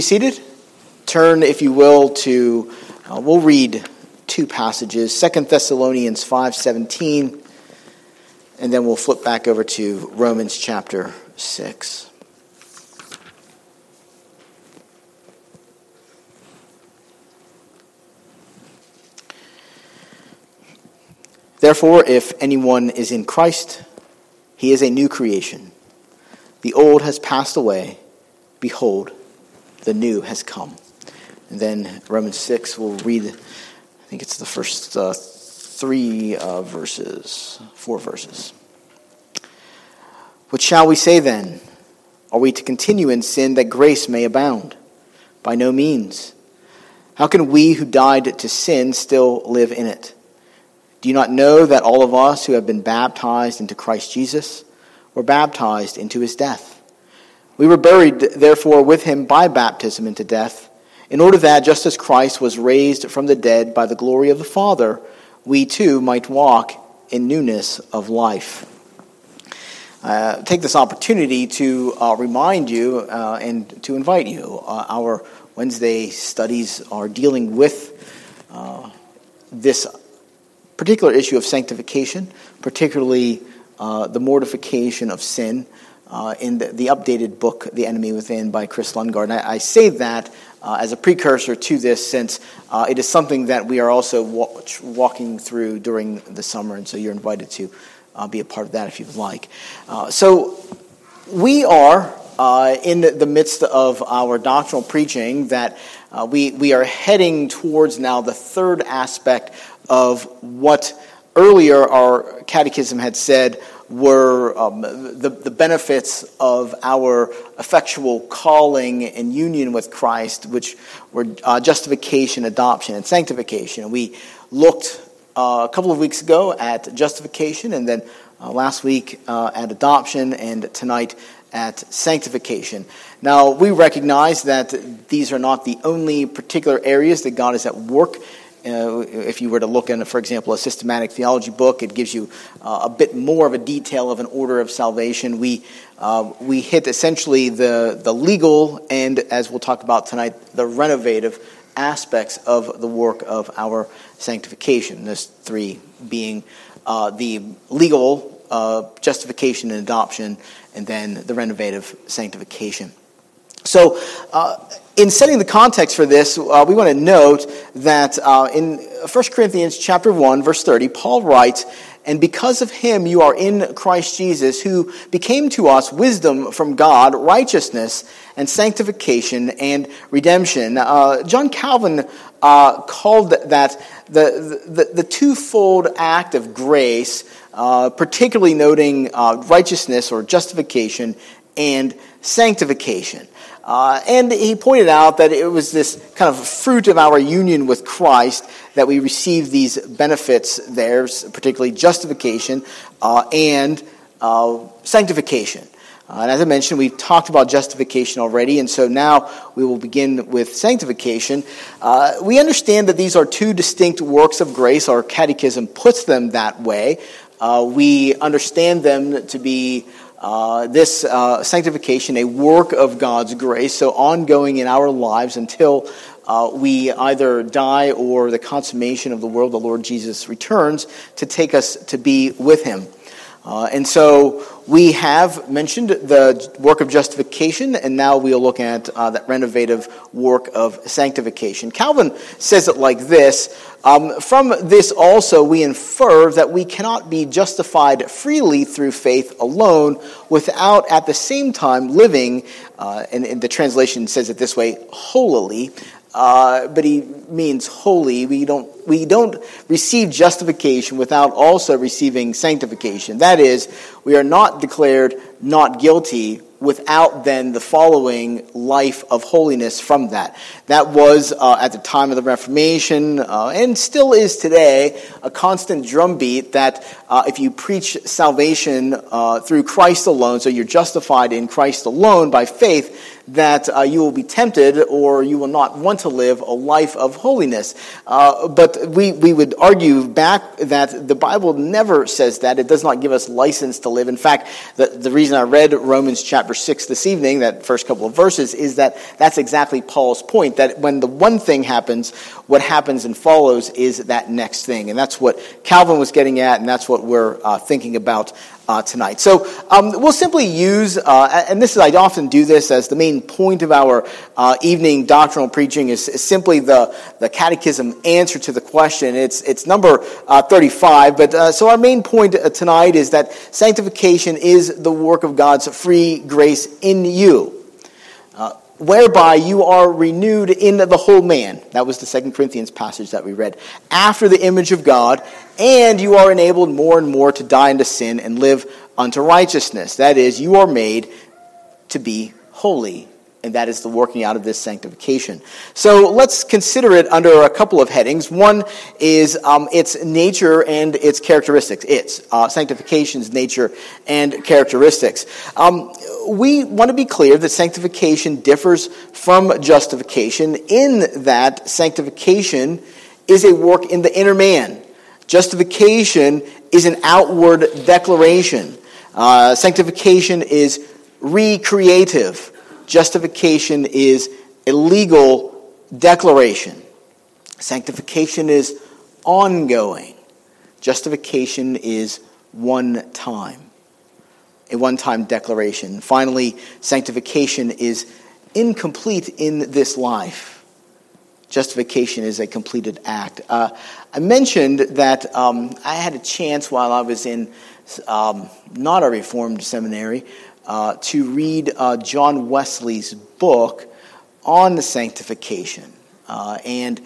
Seated? Turn, if you will, to, we'll read two passages, 2 Thessalonians 5:17, and then we'll flip back over to Romans chapter 6. Therefore, if anyone is in Christ, he is a new creation. The old has passed away. Behold, the new has come. And then Romans 6, we'll read, I think it's the first four verses. What shall we say then? Are we to continue in sin that grace may abound? By no means. How can we who died to sin still live in it? Do you not know that all of us who have been baptized into Christ Jesus were baptized into his death? We were buried, therefore, with him by baptism into death, in order that, just as Christ was raised from the dead by the glory of the Father, we too might walk in newness of life. Take this opportunity to remind you and to invite you. Our Wednesday studies are dealing with this particular issue of sanctification, particularly the mortification of sin, in the updated book, The Enemy Within by Chris Lundgaard. And I say that as a precursor to this, since it is something that we are also walking through during the summer, and so you're invited to be a part of that if you'd like. So we are in the midst of our doctrinal preaching that we are heading towards now the third aspect of what earlier our catechism had said were the benefits of our effectual calling and union with Christ, which were justification, adoption, and sanctification. We looked a couple of weeks ago at justification, and then last week at adoption, and tonight at sanctification. Now, we recognize that these are not the only particular areas that God is at work. If you were to look in, for example, a systematic theology book, it gives you a bit more of a detail of an order of salvation. We hit essentially the legal and, as we'll talk about tonight, the renovative aspects of the work of our sanctification. Those three being the legal justification and adoption, and then the renovative sanctification. So, in setting the context for this, we want to note that in 1 Corinthians chapter 1, verse 30, Paul writes, "And because of him you are in Christ Jesus, who became to us wisdom from God, righteousness and sanctification and redemption." John Calvin called that the twofold act of grace, particularly noting righteousness or justification and sanctification. And he pointed out that it was this kind of fruit of our union with Christ that we receive these benefits there, particularly justification and sanctification. And as I mentioned, we've talked about justification already, and so now we will begin with sanctification. We understand that these are two distinct works of grace. Our catechism puts them that way. We understand them to be this sanctification, a work of God's grace, so ongoing in our lives until we either die or the consummation of the world, the Lord Jesus returns to take us to be with him. And so we have mentioned the work of justification, and now we'll look at that renovative work of sanctification. Calvin says it like this: from this also we infer that we cannot be justified freely through faith alone without at the same time living, and the translation says it this way, holily, but he means holy. We don't receive justification without also receiving sanctification. That is, we are not declared not guilty without then the following life of holiness from that. That was, at the time of the Reformation, and still is today, a constant drumbeat that if you preach salvation through Christ alone, so you're justified in Christ alone by faith, that you will be tempted or you will not want to live a life of holiness. But we would argue back that the Bible never says that. It does not give us license to live. In fact, the reason I read Romans chapter 6 this evening, that first couple of verses, is that that's exactly Paul's point, that when the one thing happens, what happens and follows is that next thing. And that's what Calvin was getting at, and that's what we're thinking about tonight. So we'll simply use, and I often do this as the main point of our evening doctrinal preaching, is simply the catechism answer to the question. It's number 35, but so our main point tonight is that sanctification is the work of God's free grace in you, whereby you are renewed in the whole man. That was the 2 Corinthians passage that we read. After the image of God, and you are enabled more and more to die unto sin and live unto righteousness. That is, you are made to be holy. And that is the working out of this sanctification. So let's consider it under a couple of headings. One is its nature and its characteristics. Sanctification's nature and characteristics. We want to be clear that sanctification differs from justification in that sanctification is a work in the inner man. Justification is an outward declaration. Sanctification is recreative. Justification is a legal declaration. Sanctification is ongoing. Justification is one time, a one-time declaration. Finally, sanctification is incomplete in this life. Justification is a completed act. I mentioned that I had a chance while I was in not a Reformed seminary to read John Wesley's book on the sanctification. And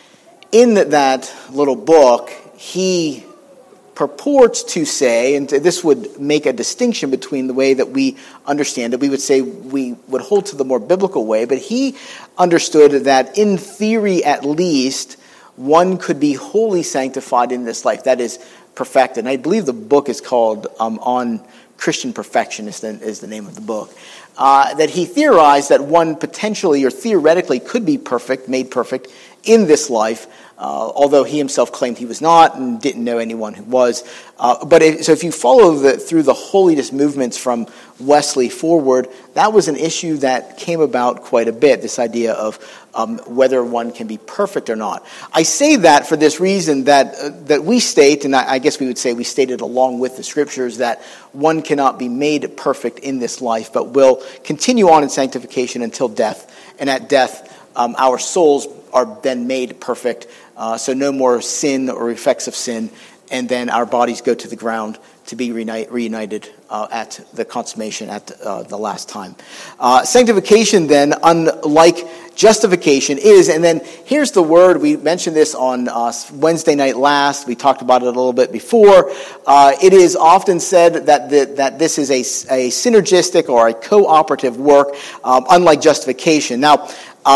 in that little book, he purports to say, and this would make a distinction between the way that we understand it. We would say we would hold to the more biblical way, but he understood that in theory at least, one could be wholly sanctified in this life. That is, perfected. And I believe the book is called On Christian Perfection is the name of the book. That he theorized that one potentially or theoretically could be perfect, made perfect in this life, although he himself claimed he was not and didn't know anyone who was. So if you follow through the holiness movements from Wesley forward, that was an issue that came about quite a bit, this idea of whether one can be perfect or not. I say that for this reason, that we state, and I guess we would say we stated along with the Scriptures, that one cannot be made perfect in this life, but will continue on in sanctification until death. And at death, our souls are then made perfect, so no more sin or effects of sin, and then our bodies go to the ground to be reunited at the consummation at the last time. Sanctification then, unlike justification, is, and then here's the word, we mentioned this on Wednesday night last, we talked about it a little bit before, it is often said that this is a synergistic or a cooperative work, unlike justification. Now,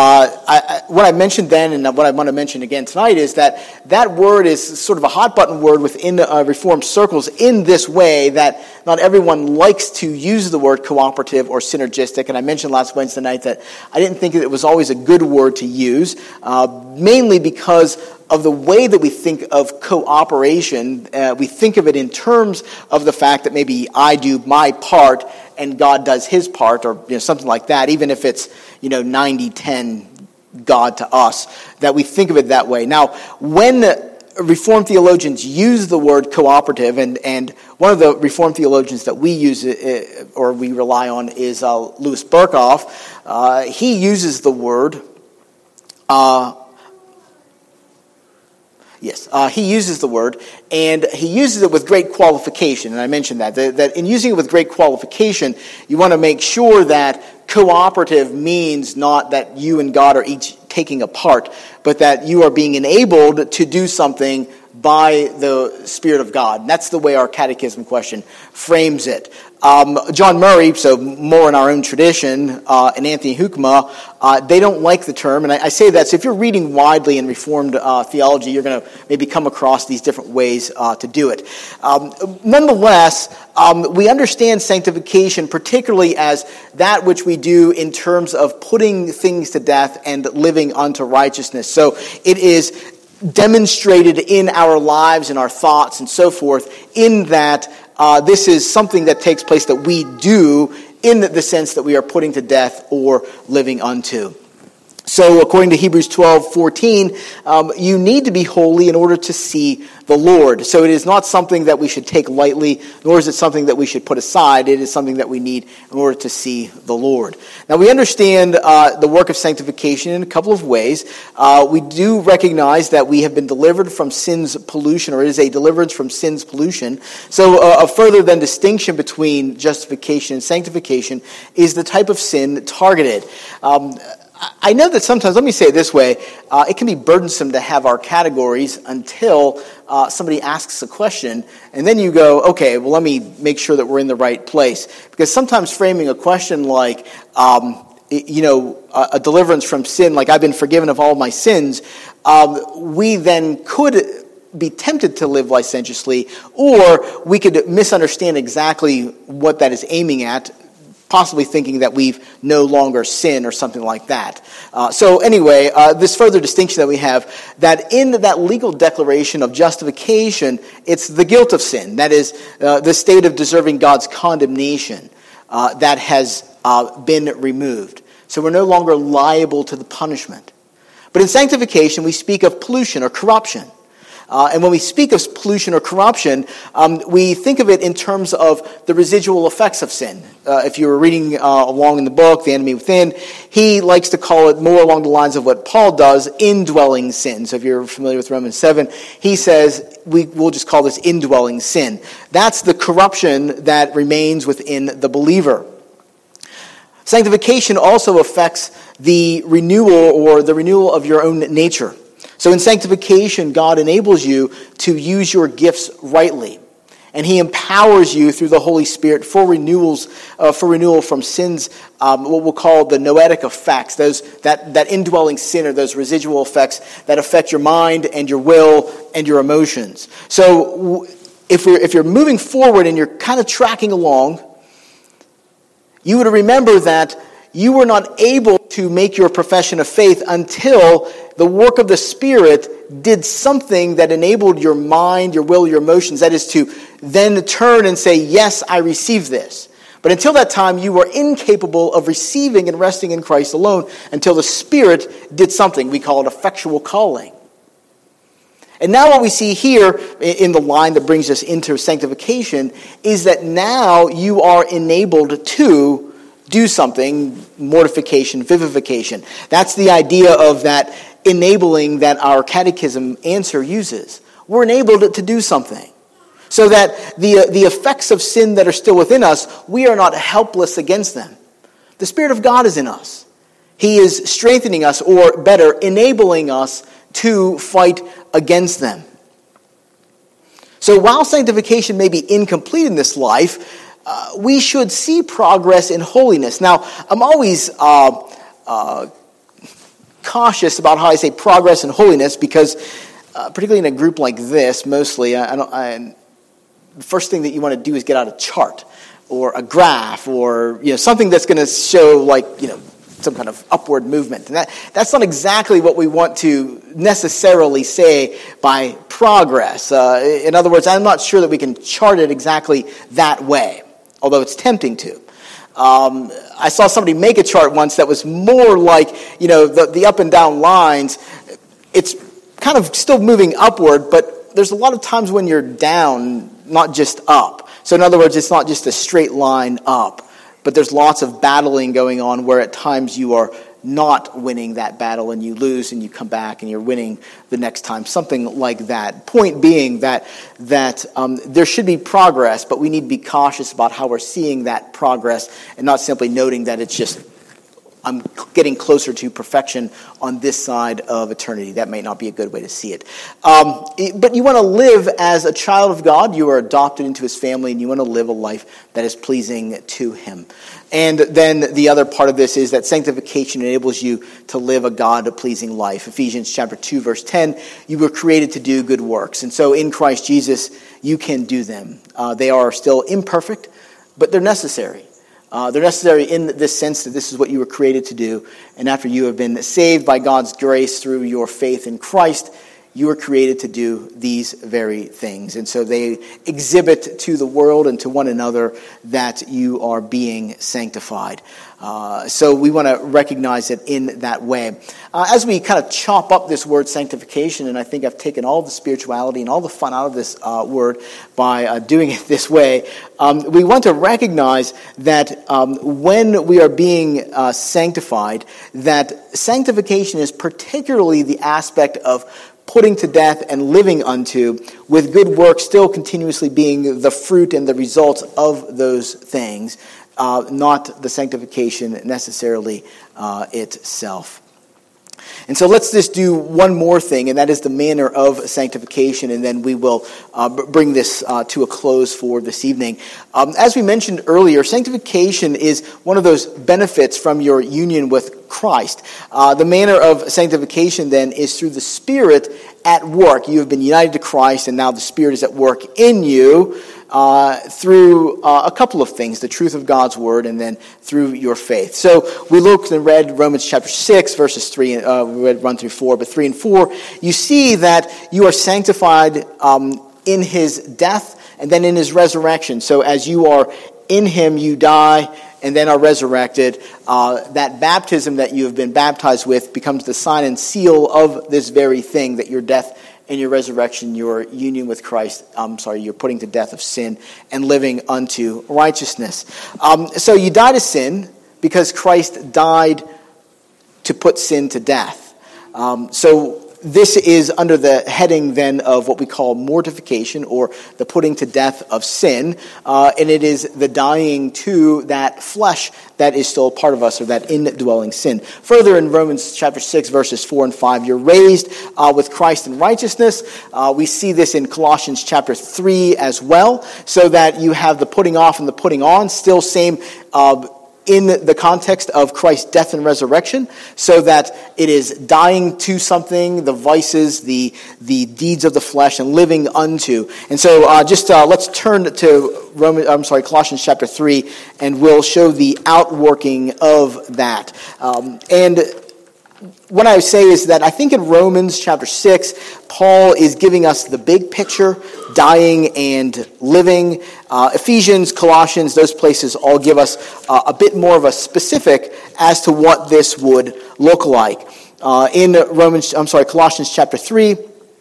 what I mentioned then and what I want to mention again tonight is that word is sort of a hot button word within Reformed circles in this way that not everyone likes to use the word cooperative or synergistic. And I mentioned last Wednesday night that I didn't think it was always a good word to use, mainly because of the way that we think of cooperation. We think of it in terms of the fact that maybe I do my part and God does his part, or something like that, even if it's 90-10 God to us, that we think of it that way. Now, when Reformed theologians use the word cooperative, and one of the Reformed theologians that we use or we rely on is Louis Berkhoff. He uses the word he uses the word, and he uses it with great qualification, and I mentioned that in using it with great qualification, you want to make sure that cooperative means not that you and God are each taking a part, but that you are being enabled to do something by the Spirit of God. And that's the way our catechism question frames it. John Murray, so more in our own tradition, and Anthony Hoekema, they don't like the term. And I say that, so if you're reading widely in Reformed theology, you're going to maybe come across these different ways to do it. Nonetheless, we understand sanctification particularly as that which we do in terms of putting things to death and living unto righteousness. So it is demonstrated in our lives and our thoughts and so forth, in that this is something that takes place that we do in the sense that we are putting to death or living unto. So according to Hebrews 12:14, you need to be holy in order to see the Lord. So it is not something that we should take lightly, nor is it something that we should put aside. It is something that we need in order to see the Lord. Now we understand the work of sanctification in a couple of ways. We do recognize that we have been delivered from sin's pollution, or it is a deliverance from sin's pollution. So a further then distinction between justification and sanctification is the type of sin targeted. I know that sometimes, let me say it this way, it can be burdensome to have our categories until somebody asks a question, and then you go, okay, well, let me make sure that we're in the right place. Because sometimes framing a question like, a deliverance from sin, like I've been forgiven of all my sins, we then could be tempted to live licentiously, or we could misunderstand exactly what that is aiming at, possibly thinking that we've no longer sinned or something like that. So anyway, this further distinction that we have, that in that legal declaration of justification, it's the guilt of sin. That is, the state of deserving God's condemnation that has been removed. So we're no longer liable to the punishment. But in sanctification, we speak of pollution or corruption. And when we speak of pollution or corruption, we think of it in terms of the residual effects of sin. If you were reading along in the book, The Enemy Within, he likes to call it more along the lines of what Paul does, indwelling sin. So if you're familiar with Romans 7, he says, we'll just call this indwelling sin. That's the corruption that remains within the believer. Sanctification also affects the renewal of your own nature. So in sanctification, God enables you to use your gifts rightly. And he empowers you through the Holy Spirit for renewal from sins, what we'll call the noetic effects, that indwelling sin, or those residual effects that affect your mind and your will and your emotions. So if you're moving forward and you're kind of tracking along, you would remember that you were not able to make your profession of faith until the work of the Spirit did something that enabled your mind, your will, your emotions. That is to then turn and say, yes, I receive this. But until that time, you were incapable of receiving and resting in Christ alone until the Spirit did something. We call it effectual calling. And now what we see here in the line that brings us into sanctification is that now you are enabled to do something, mortification, vivification. That's the idea of that enabling that our catechism answer uses. We're enabled to do something. So that the effects of sin that are still within us, we are not helpless against them. The Spirit of God is in us. He is strengthening us, or better, enabling us to fight against them. So while sanctification may be incomplete in this life, we should see progress in holiness. Now, I'm always cautious about how I say progress in holiness because, particularly in a group like this, mostly, the first thing that you want to do is get out a chart or a graph or something that's going to show some kind of upward movement. And that's not exactly what we want to necessarily say by progress. In other words, I'm not sure that we can chart it exactly that way, although it's tempting to. I saw somebody make a chart once that was more like, the up and down lines. It's kind of still moving upward, but there's a lot of times when you're down, not just up. So in other words, it's not just a straight line up, but there's lots of battling going on where at times you are not winning that battle and you lose and you come back and you're winning the next time, something like that. Point being that there should be progress, but we need to be cautious about how we're seeing that progress and not simply noting that it's just I'm getting closer to perfection on this side of eternity. That may not be a good way to see it. But you want to live as a child of God. You are adopted into his family, and you want to live a life that is pleasing to him. And then the other part of this is that sanctification enables you to live a God-pleasing life. Ephesians chapter 2, verse 10, you were created to do good works. And so in Christ Jesus, you can do them. They are still imperfect, but they're necessary. They're necessary in this sense that this is what you were created to do. And after you have been saved by God's grace through your faith in Christ, you were created to do these very things. And so they exhibit to the world and to one another that you are being sanctified. So we want to recognize it in that way. As we kind of chop up this word sanctification, and I think I've taken all the spirituality and all the fun out of this word by doing it this way, we want to recognize that when we are being sanctified, that sanctification is particularly the aspect of putting to death and living unto, with good works still continuously being the fruit and the results of those things, not the sanctification necessarily itself. And so let's just do one more thing, and that is the manner of sanctification, and then we will bring this to a close for this evening. As we mentioned earlier, sanctification is one of those benefits from your union with Christ. The manner of sanctification, then, is through the Spirit at work. You have been united to Christ, and now the Spirit is at work in you through a couple of things, the truth of God's Word, and then through your faith. So we looked and read Romans chapter 6, verses 3, we read 1 through 4, but 3 and 4, you see that you are sanctified in his death and then in his resurrection. So as you are in him, you die and then are resurrected. That baptism that you have been baptized with becomes the sign and seal of this very thing, that your death and your resurrection, your union with Christ, you're putting to death of sin and living unto righteousness. So you die to sin because Christ died to put sin to death. So this is under the heading then of what we call mortification, or the putting to death of sin, and it is the dying to that flesh that is still a part of us, or that indwelling sin. Further in Romans chapter 6, verses 4 and 5, you're raised with Christ in righteousness. We see this in Colossians chapter 3 as well, so that you have the putting off and the putting on, still same in the context of Christ's death and resurrection, so that it is dying to something, the vices, the deeds of the flesh, and living unto. And so let's turn to Colossians chapter 3, and we'll show the outworking of that. And what I would say is that I think in Romans chapter 6, Paul is giving us the big picture, dying and living. Colossians, those places all give us a bit more of a specific as to what this would look like. In Colossians chapter 3,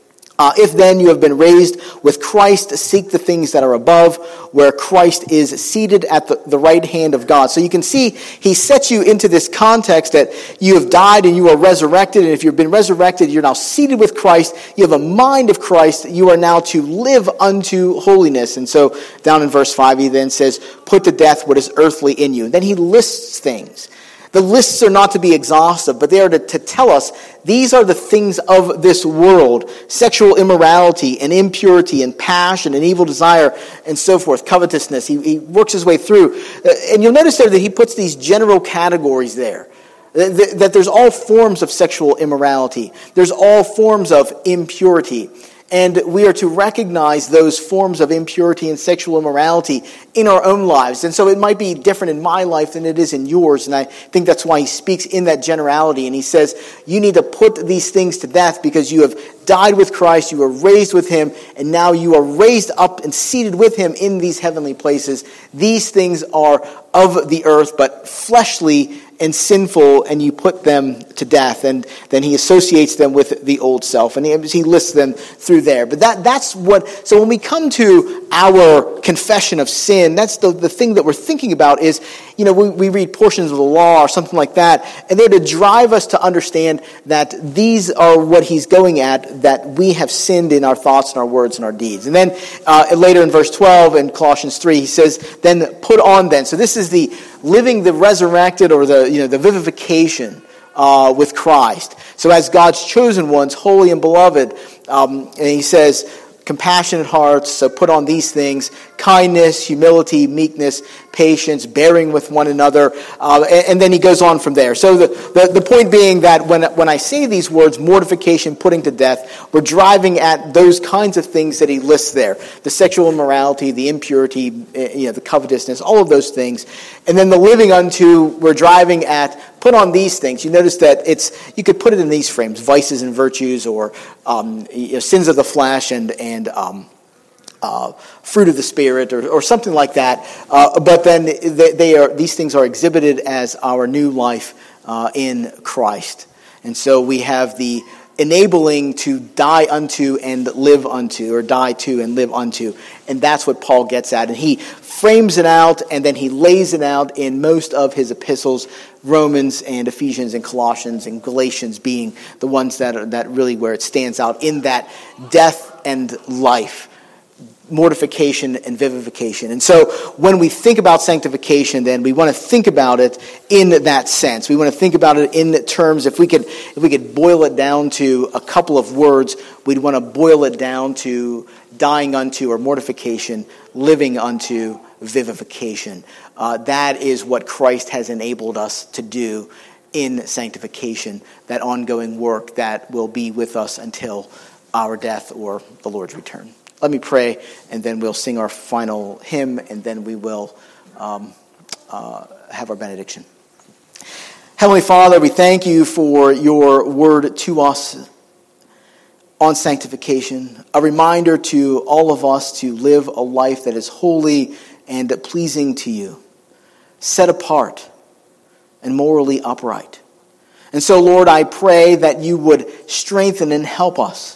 if then you have been raised with Christ, seek the things that are above, where Christ is seated at the right hand of God. So you can see he sets you into this context that you have died and you are resurrected. And if you've been resurrected, you're now seated with Christ. You have a mind of Christ. You are now to live unto holiness. And so down in verse 5, he then says, put to death what is earthly in you. And then he lists things. The lists are not to be exhaustive, but they are to tell us these are the things of this world: sexual immorality and impurity and passion and evil desire and so forth, covetousness. He works his way through. And you'll notice there that he puts these general categories there. That there's all forms of sexual immorality. There's all forms of impurity. And we are to recognize those forms of impurity and sexual immorality in our own lives. And so it might be different in my life than it is in yours. And I think that's why he speaks in that generality. And he says, you need to put these things to death because you have died with Christ, you were raised with him, and now you are raised up and seated with him in these heavenly places. These things are of the earth, but fleshly and sinful, and you put them to death. And then he associates them with the old self, and he lists them through there. But that's what, so when we come to our confession of sin, that's the thing that we're thinking about is, we read portions of the law or something like that, and they're to drive us to understand that these are what he's going at, that we have sinned in our thoughts and our words and our deeds. And then later in verse 12 in Colossians 3, he says, then put on then. So this is the living the resurrected, or the vivification with Christ. So as God's chosen ones, holy and beloved, and he says, compassionate hearts, so put on these things: kindness, humility, meekness, patience, bearing with one another, and then he goes on from there. So the point being that when I say these words, mortification, putting to death, we're driving at those kinds of things that he lists there: the sexual immorality, the impurity, the covetousness, all of those things. And then the living unto, we're driving at put on these things. You notice that you could put it in these frames: vices and virtues, or sins of the flesh and fruit of the Spirit, or something like that. But then these things are exhibited as our new life in Christ. And so we have the enabling to die unto and live unto, or die to and live unto. And that's what Paul gets at. And he frames it out, and then he lays it out in most of his epistles, Romans and Ephesians and Colossians and Galatians being the ones that really where it stands out in that death and life, mortification and vivification. And so when we think about sanctification, then we want to think about it in that sense. We want to think about it in terms, if we could boil it down to a couple of words, we'd want to boil it down to dying unto, or mortification, living unto, vivification. That is what Christ has enabled us to do in sanctification, that ongoing work that will be with us until our death or the Lord's return. Let me pray, and then we'll sing our final hymn, and then we will have our benediction. Heavenly Father, we thank you for your word to us on sanctification, a reminder to all of us to live a life that is holy and pleasing to you, set apart and morally upright. And so, Lord, I pray that you would strengthen and help us.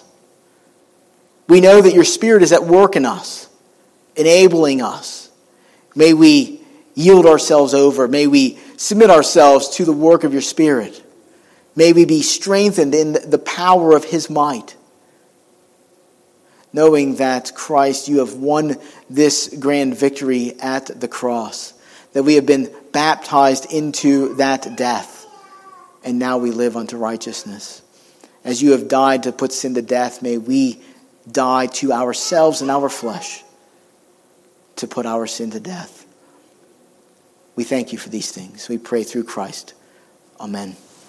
We know that your Spirit is at work in us, enabling us. May we yield ourselves over. May we submit ourselves to the work of your Spirit. May we be strengthened in the power of his might, knowing that, Christ, you have won this grand victory at the cross, that we have been baptized into that death, and now we live unto righteousness. As you have died to put sin to death, may we die to ourselves and our flesh to put our sin to death. We thank you for these things. We pray through Christ. Amen.